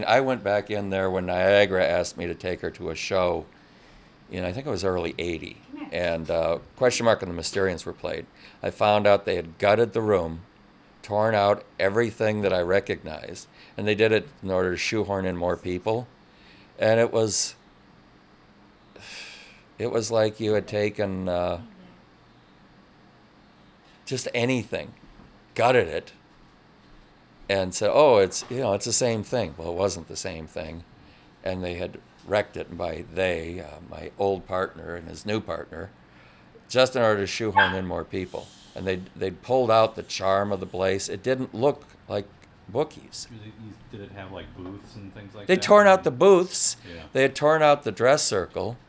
I went back in there when Niagara asked me to take her to a show in, I think it was early 80. And Question Mark and the Mysterians were played. I found out they had gutted the room, torn out everything that I recognized, and they did it in order to shoehorn in more people. And it was like you had taken just anything, gutted it, and said, "Oh, it's the same thing." Well, it wasn't the same thing, and they had wrecked it. And by they, my old partner and his new partner, just in order to shoehorn in more people. And they'd pulled out the charm of the place. It didn't look like bookies. Did it have like booths and things like They'd that? torn out the booths. Yeah. They had torn out the dress circle.